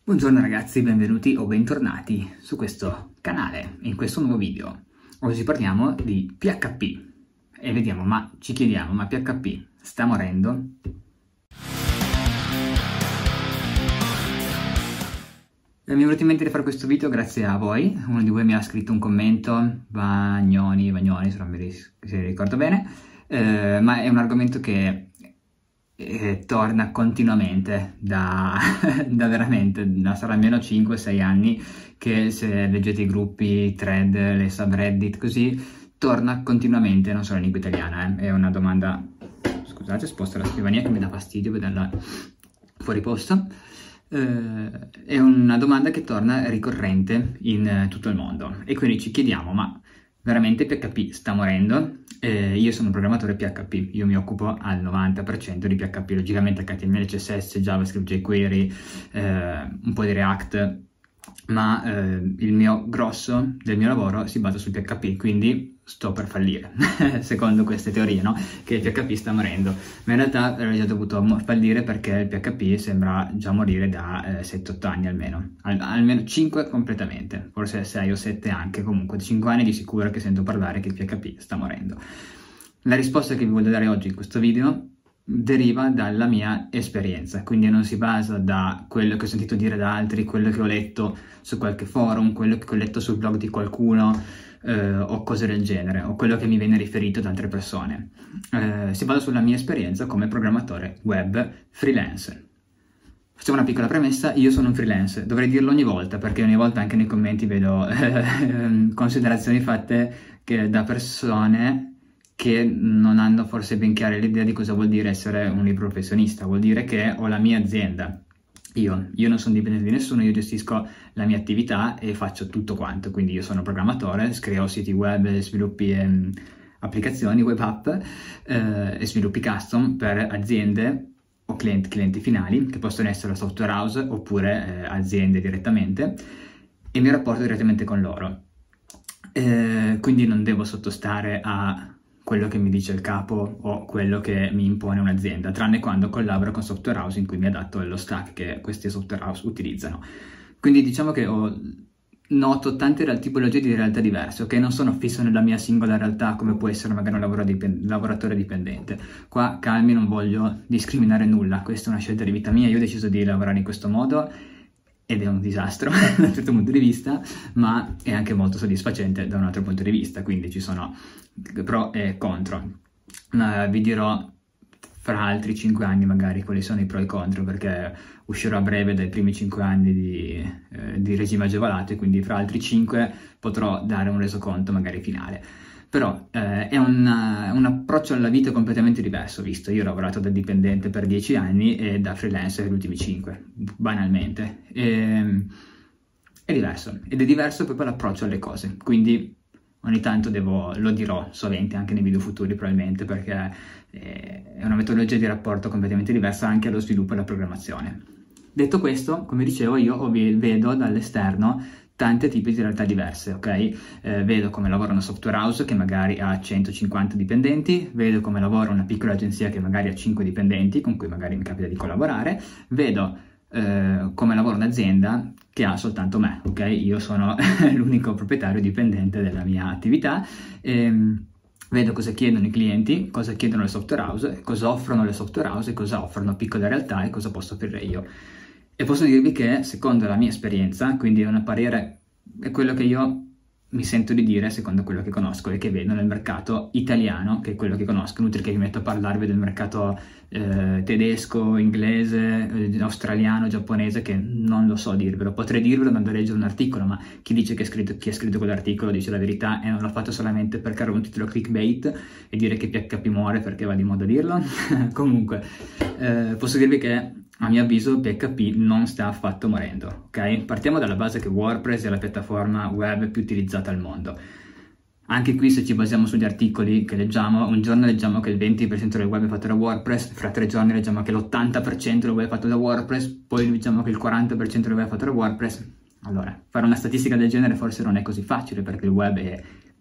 Buongiorno ragazzi, benvenuti o bentornati su questo canale, in questo nuovo video. Oggi parliamo di PHP e vediamo, ci chiediamo, ma PHP sta morendo? Mi è venuto in mente di fare questo video grazie a voi. Uno di voi mi ha scritto un commento, Vagnoni, se non mi ricordo bene, ma è un argomento che torna continuamente da sarà almeno 5-6 anni che, se leggete i gruppi, i thread, le subreddit, così, torna continuamente, non solo in lingua italiana. È una domanda, scusate, sposto la scrivania che mi dà fastidio vederla fuori posto. È una domanda che torna ricorrente in tutto il mondo e quindi ci chiediamo, ma veramente PHP sta morendo? Io sono un programmatore PHP, io mi occupo al 90% di PHP, logicamente HTML, CSS, JavaScript, jQuery, un po' di React, ma il mio grosso del mio lavoro si basa sul PHP, quindi sto per fallire, secondo queste teorie, no? Che il PHP sta morendo, ma in realtà avrei già dovuto fallire perché il PHP sembra già morire da 7-8 anni almeno, almeno 5 completamente, forse 6 o 7 anche, comunque 5 anni di sicuro che sento parlare che il PHP sta morendo. La risposta che vi voglio dare oggi in questo video deriva dalla mia esperienza, quindi non si basa da quello che ho sentito dire da altri, quello che ho letto su qualche forum, quello che ho letto sul blog di qualcuno, o cose del genere, o quello che mi viene riferito da altre persone. Si basa sulla mia esperienza come programmatore web freelance. Facciamo una piccola premessa: io sono un freelance, dovrei dirlo ogni volta perché ogni volta anche nei commenti vedo considerazioni fatte da persone che non hanno forse ben chiara l'idea di cosa vuol dire essere un libero professionista. Vuol dire che ho la mia azienda, io non sono dipendente di nessuno, io gestisco la mia attività e faccio tutto quanto, quindi io sono programmatore, creo siti web, sviluppi applicazioni, web app, e sviluppi custom per aziende o clienti finali, che possono essere software house oppure aziende direttamente, e mi rapporto direttamente con loro. Quindi non devo sottostare a quello che mi dice il capo o quello che mi impone un'azienda, tranne quando collaboro con software house in cui mi adatto allo stack che questi software house utilizzano. Quindi diciamo che noto tante tipologie di realtà diverse, ok? Non sono fisso nella mia singola realtà come può essere magari un lavoratore dipendente. Qua calmi, non voglio discriminare nulla, questa è una scelta di vita mia, io ho deciso di lavorare in questo modo ed è un disastro da un certo punto di vista, ma è anche molto soddisfacente da un altro punto di vista, quindi ci sono pro e contro. Ma vi dirò fra altri 5 anni magari quali sono i pro e i contro, perché uscirò a breve dai primi 5 anni di regime agevolato e quindi fra altri 5 potrò dare un resoconto magari finale. Però è un approccio alla vita completamente diverso, visto io ho lavorato da dipendente per 10 anni e da freelance per gli ultimi 5, banalmente. È diverso, ed è diverso proprio l'approccio alle cose, quindi ogni tanto lo dirò sovente anche nei video futuri probabilmente, perché è una metodologia di rapporto completamente diversa anche allo sviluppo e alla programmazione. Detto questo, come dicevo, io vedo dall'esterno tanti tipi di realtà diverse, ok? Vedo come lavora una software house che magari ha 150 dipendenti, vedo come lavora una piccola agenzia che magari ha 5 dipendenti, con cui magari mi capita di collaborare, vedo come lavora un'azienda che ha soltanto me, ok? Io sono l'unico proprietario dipendente della mia attività. Vedo cosa chiedono i clienti, cosa chiedono le software house, cosa offrono le software house e cosa offrono piccole realtà e cosa posso offrire io. E posso dirvi che, secondo la mia esperienza, quindi è un parere, è quello che io mi sento di dire secondo quello che conosco e che vedo nel mercato italiano, che è quello che conosco. Inutile che mi metto a parlarvi del mercato tedesco, inglese, australiano, giapponese, che non lo so dirvelo. Potrei dirvelo andando a leggere un articolo, ma chi dice chi ha scritto quell'articolo dice la verità e non l'ha fatto solamente per creare un titolo clickbait e dire che PHP muore perché va di moda dirlo. Comunque, posso dirvi che a mio avviso PHP non sta affatto morendo, ok? Partiamo dalla base che WordPress è la piattaforma web più utilizzata al mondo. Anche qui, se ci basiamo sugli articoli che leggiamo, un giorno leggiamo che il 20% del web è fatto da WordPress, fra 3 giorni leggiamo che l'80% del web è fatto da WordPress, poi leggiamo che il 40% del web è fatto da WordPress. Allora, fare una statistica del genere forse non è così facile, perché il web è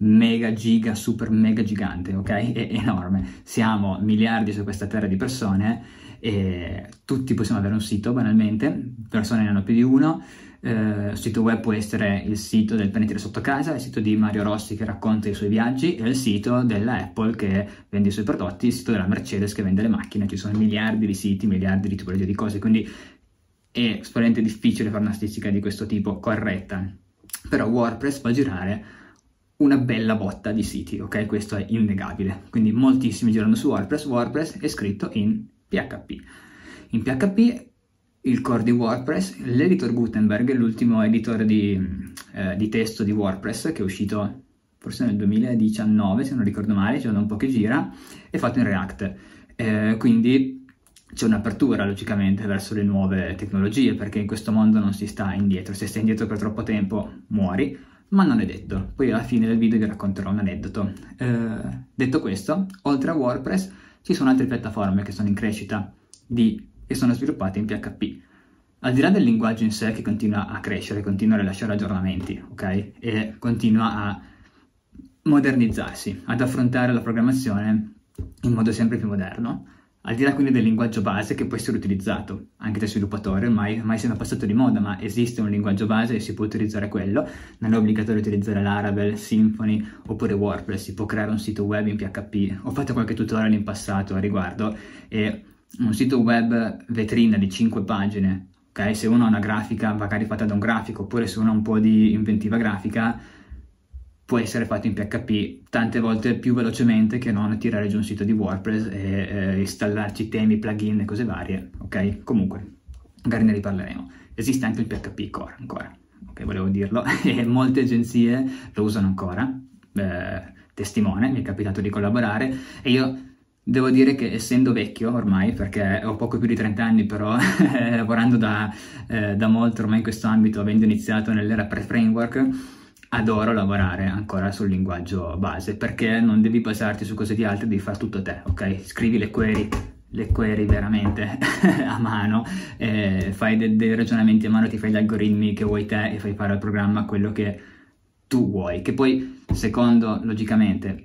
mega giga super mega gigante, ok? È enorme. Siamo miliardi su questa terra di persone e tutti possiamo avere un sito, banalmente, persone ne hanno più di uno. Il sito web può essere il sito del panettiere sotto casa, il sito di Mario Rossi che racconta i suoi viaggi e il sito della Apple che vende i suoi prodotti, il sito della Mercedes che vende le macchine. Ci sono miliardi di siti, miliardi di tipologie di cose, quindi è estremamente difficile fare una statistica di questo tipo corretta. Però WordPress fa girare una bella botta di siti, ok? Questo è innegabile. Quindi moltissimi girano su WordPress. WordPress è scritto in PHP. In PHP il core di WordPress, l'editor Gutenberg, l'ultimo editor di testo di WordPress che è uscito forse nel 2019 se non ricordo male, c'è da un po' che gira, è fatto in React, quindi c'è un'apertura logicamente verso le nuove tecnologie, perché in questo mondo non si sta indietro, se stai indietro per troppo tempo muori, ma non è detto. Poi alla fine del video vi racconterò un aneddoto. Detto questo, oltre a WordPress ci sono altre piattaforme che sono in crescita e sono sviluppate in PHP. Al di là del linguaggio in sé che continua a crescere, continua a rilasciare aggiornamenti, ok? E continua a modernizzarsi, ad affrontare la programmazione in modo sempre più moderno. Al di là quindi del linguaggio base che può essere utilizzato anche da sviluppatori, ormai siamo passato di moda, ma esiste un linguaggio base e si può utilizzare quello, non è obbligatorio utilizzare Laravel, Symfony oppure WordPress, si può creare un sito web in PHP. Ho fatto qualche tutorial in passato a riguardo e un sito web vetrina di 5 pagine, ok? Se uno ha una grafica magari fatta da un grafico, oppure se uno ha un po' di inventiva grafica, può essere fatto in PHP tante volte più velocemente che non tirare giù un sito di WordPress e installarci temi, plugin e cose varie, ok? Comunque, magari ne riparleremo. Esiste anche il PHP Core ancora, ok? Volevo dirlo, e molte agenzie lo usano ancora, testimone, mi è capitato di collaborare e io devo dire che essendo vecchio ormai, perché ho poco più di 30 anni, però lavorando da molto ormai in questo ambito, avendo iniziato nell'era pre-framework, adoro lavorare ancora sul linguaggio base, perché non devi basarti su cose di altri, devi fare tutto te, ok? Scrivi le query veramente a mano, fai dei ragionamenti a mano, ti fai gli algoritmi che vuoi te e fai fare al programma quello che tu vuoi, che poi secondo logicamente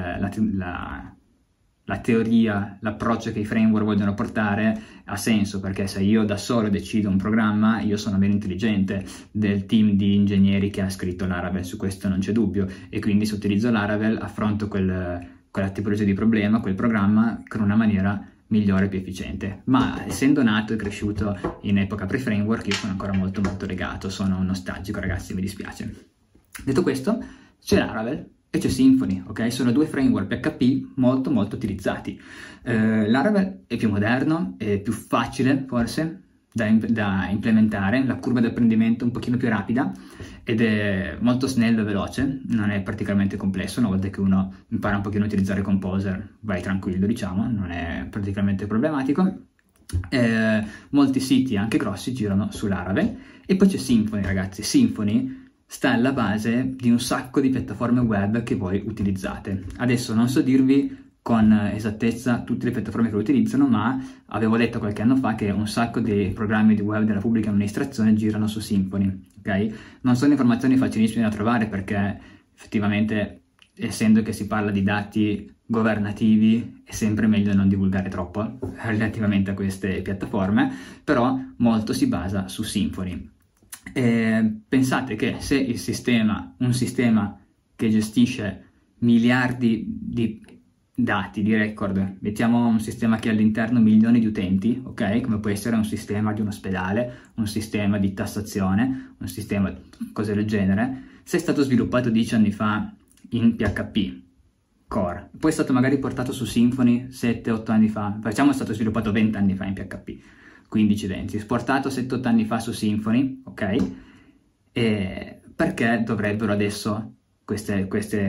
la teoria, l'approccio che i framework vogliono portare ha senso, perché se io da solo decido un programma, io sono meno intelligente del team di ingegneri che ha scritto Laravel, su questo non c'è dubbio, e quindi se utilizzo Laravel affronto quella tipologia di problema, quel programma, con una maniera migliore e più efficiente. Ma essendo nato e cresciuto in epoca pre-framework, io sono ancora molto molto legato, sono nostalgico, ragazzi, mi dispiace. Detto questo, c'è Laravel e c'è Symfony, ok? Sono due framework PHP molto molto utilizzati. Laravel è più moderno, è più facile forse da implementare, la curva di apprendimento è un pochino più rapida ed è molto snello e veloce, non è praticamente complesso. Una volta che uno impara un pochino a utilizzare Composer vai tranquillo, diciamo, non è praticamente problematico. Molti siti anche grossi girano su Laravel. E poi c'è Symfony, ragazzi. Symfony sta alla base di un sacco di piattaforme web che voi utilizzate. Adesso non so dirvi con esattezza tutte le piattaforme che lo utilizzano, ma avevo detto qualche anno fa che un sacco di programmi di web della pubblica amministrazione girano su Symfony, ok? Non sono informazioni facilissime da trovare, perché effettivamente, essendo che si parla di dati governativi, è sempre meglio non divulgare troppo relativamente a queste piattaforme, però molto si basa su Symfony. Pensate che se un sistema che gestisce miliardi di dati, di record, mettiamo un sistema che ha all'interno milioni di utenti, ok? Come può essere un sistema di un ospedale, un sistema di tassazione, un sistema cose del genere, se è stato sviluppato 10 anni fa in PHP Core, poi è stato magari portato su Symfony 7-8 anni fa, facciamo è stato sviluppato 20 anni fa in PHP, 15-20, esportato 7-8 anni fa su Symfony, ok? E perché dovrebbero adesso queste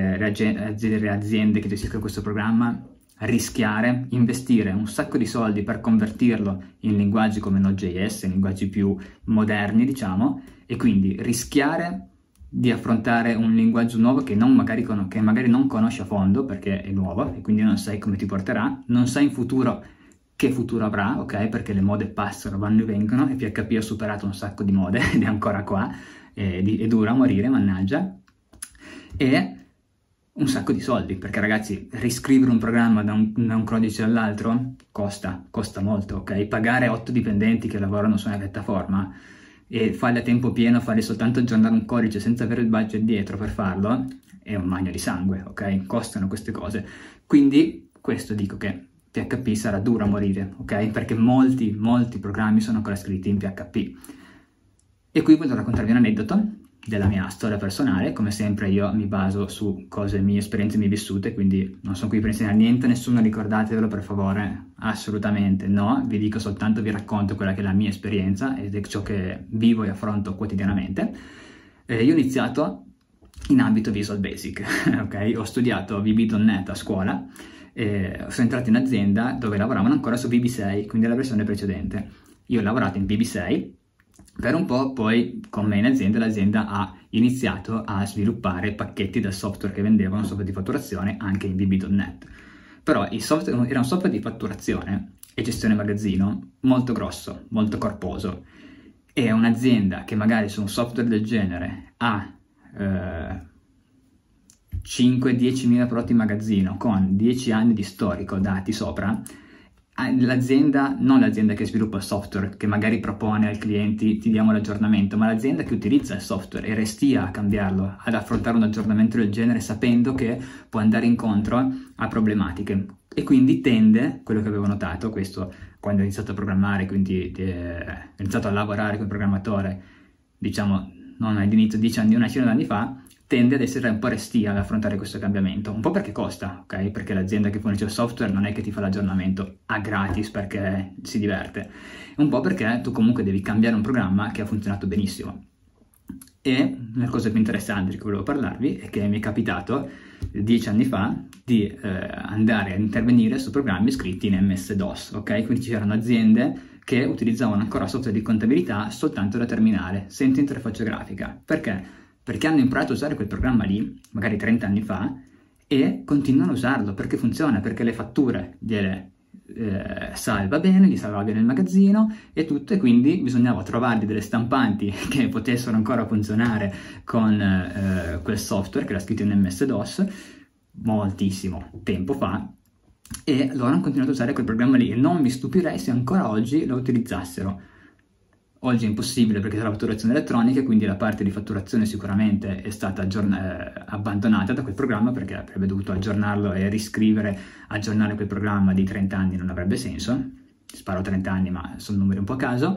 aziende che gestiscono questo programma rischiare, investire un sacco di soldi per convertirlo in linguaggi come Node.js, in linguaggi più moderni, diciamo, e quindi rischiare di affrontare un linguaggio nuovo che magari non conosci a fondo perché è nuovo e quindi non sai come ti porterà, non sai in futuro che futuro avrà, ok? Perché le mode passano, vanno e vengono e PHP ha superato un sacco di mode ed è ancora qua, è dura a morire, mannaggia. E un sacco di soldi, perché ragazzi, riscrivere un programma da un codice all'altro costa molto, ok? Pagare 8 dipendenti che lavorano su una piattaforma e farli a tempo pieno, farli soltanto aggiornare un codice senza avere il budget dietro per farlo, è un bagno di sangue, ok? Costano queste cose. Quindi, questo dico che PHP sarà duro a morire, ok? Perché molti programmi sono ancora scritti in PHP. E qui voglio raccontarvi un aneddoto della mia storia personale. Come sempre io mi baso su cose, mie esperienze, mie vissute, quindi non sono qui per insegnare niente, nessuno, ricordatevelo per favore, assolutamente no, vi dico soltanto, vi racconto quella che è la mia esperienza ed è ciò che vivo e affronto quotidianamente. Io ho iniziato in ambito Visual Basic, ok? Ho studiato VB.NET a scuola, sono entrato in azienda dove lavoravano ancora su VB6, quindi la versione precedente. Io ho lavorato in VB6 per un po', poi con me in azienda l'azienda ha iniziato a sviluppare pacchetti del software che vendevano, software di fatturazione, anche in VB.NET. Però il software era un software di fatturazione e gestione magazzino molto grosso, molto corposo. E un'azienda che magari su un software del genere ha 5-10 mila prodotti in magazzino con 10 anni di storico dati sopra, l'azienda, non l'azienda che sviluppa il software, che magari propone ai clienti ti diamo l'aggiornamento, ma l'azienda che utilizza il software e restia a cambiarlo, ad affrontare un aggiornamento del genere sapendo che può andare incontro a problematiche. E quindi tende, quello che avevo notato, questo quando ho iniziato a programmare, quindi ho iniziato a lavorare come programmatore, diciamo non all'inizio, 10 anni, una decina d'anni fa, tende ad essere un po' restia ad affrontare questo cambiamento, un po' perché costa, ok? Perché l'azienda che fornisce il software non è che ti fa l'aggiornamento a gratis perché si diverte, un po' perché tu comunque devi cambiare un programma che ha funzionato benissimo. E la cosa più interessante che volevo parlarvi è che mi è capitato 10 anni fa di andare a intervenire su programmi scritti in MS-DOS, ok? Quindi c'erano aziende che utilizzavano ancora software di contabilità soltanto da terminale, senza interfaccia grafica. Perché? Perché hanno imparato a usare quel programma lì, magari 30 anni fa, e continuano a usarlo perché funziona, perché le fatture gliele salva bene, gli salva bene il magazzino e tutto, e quindi bisognava trovargli delle stampanti che potessero ancora funzionare con quel software che era scritto in MS-DOS moltissimo tempo fa, e loro hanno continuato a usare quel programma lì e non mi stupirei se ancora oggi lo utilizzassero. Oggi è impossibile perché c'è la fatturazione elettronica, quindi la parte di fatturazione sicuramente è stata abbandonata da quel programma, perché avrebbe dovuto aggiornarlo e riscrivere, aggiornare quel programma di 30 anni non avrebbe senso. Sparo 30 anni, ma sono numeri un po' a caso.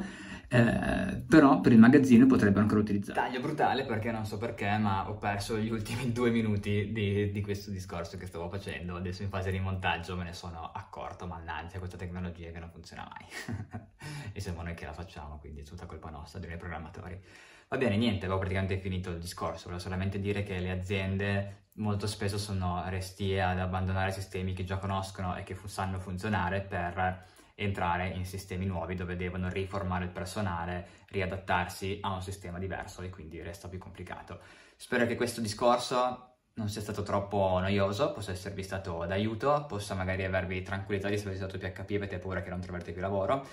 Però per il magazzino potrebbero ancora utilizzare. Taglio brutale perché non so perché, ma ho perso gli ultimi 2 minuti di questo discorso che stavo facendo. Adesso in fase di montaggio me ne sono accorto, mannaggia, questa tecnologia che non funziona mai. E siamo noi che la facciamo, quindi è tutta colpa nostra, dei programmatori. Va bene, niente, avevo praticamente finito il discorso. Volevo solamente dire che le aziende molto spesso sono restie ad abbandonare sistemi che già conoscono e che sanno funzionare per entrare in sistemi nuovi dove devono riformare il personale, riadattarsi a un sistema diverso e quindi resta più complicato. Spero che questo discorso non sia stato troppo noioso, possa esservi stato d'aiuto, possa magari avervi tranquillità di se avete usato PHP e avete paura che non troverete più lavoro.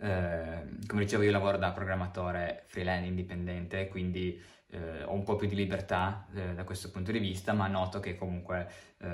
Come dicevo, io lavoro da programmatore freelance indipendente, quindi ho un po' più di libertà da questo punto di vista, ma noto che comunque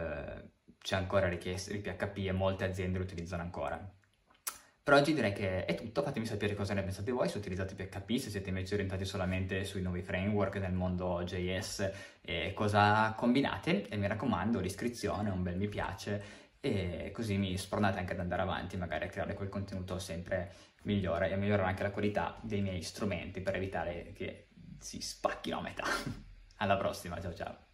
c'è ancora richiesta di PHP e molte aziende lo utilizzano ancora. Per oggi direi che è tutto, fatemi sapere cosa ne pensate voi, se utilizzate PHP, se siete invece orientati solamente sui nuovi framework nel mondo JS e cosa combinate, e mi raccomando l'iscrizione, un bel mi piace e così mi spronate anche ad andare avanti, magari a creare quel contenuto sempre migliore e a migliorare anche la qualità dei miei strumenti per evitare che si spacchino a metà. Alla prossima, ciao ciao!